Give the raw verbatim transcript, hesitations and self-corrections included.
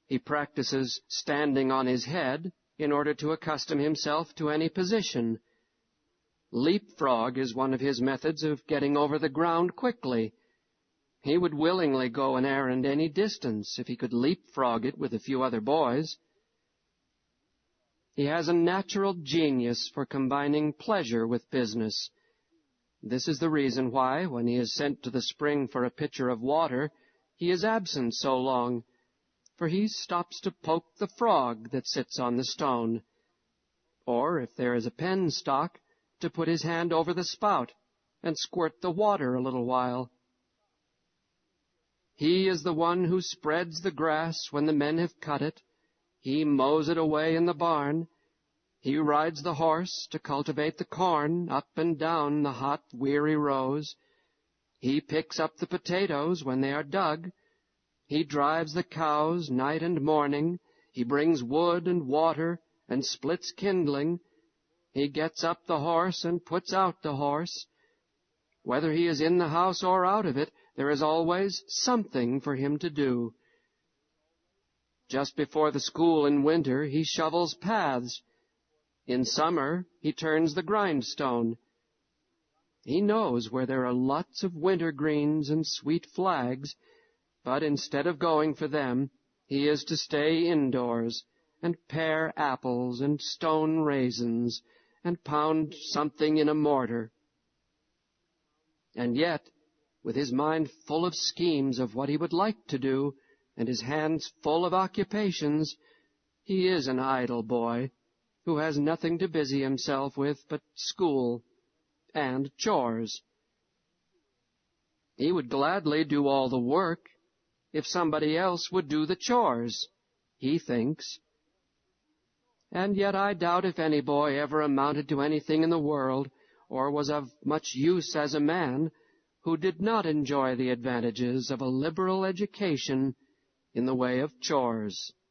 He practices standing on his head in order to accustom himself to any position. Leapfrog is one of his methods of getting over the ground quickly. He would willingly go an errand any distance if he could leapfrog it with a few other boys. He has a natural genius for combining pleasure with business. This is the reason why, when he is sent to the spring for a pitcher of water, he is absent so long, for he stops to poke the frog that sits on the stone, or, if there is a penstock, to put his hand over the spout and squirt the water a little while. He is the one who spreads the grass when the men have cut it. He mows it away in the barn. He rides the horse to cultivate the corn up and down the hot, weary rows. He picks up the potatoes when they are dug. He drives the cows night and morning. He brings wood and water and splits kindling. He gets up the horse and puts out the horse. Whether he is in the house or out of it, there is always something for him to do. Just before the school in winter, he shovels paths. In summer, he turns the grindstone. He knows where there are lots of wintergreens and sweet flags, but instead of going for them, he is to stay indoors and pare apples and stone raisins and pound something in a mortar. And yet, with his mind full of schemes of what he would like to do, and his hands full of occupations, he is an idle boy who has nothing to busy himself with but school and chores. He would gladly do all the work if somebody else would do the chores, he thinks. And yet I doubt if any boy ever amounted to anything in the world, or was of much use as a man, who did not enjoy the advantages of a liberal education in the way of chores.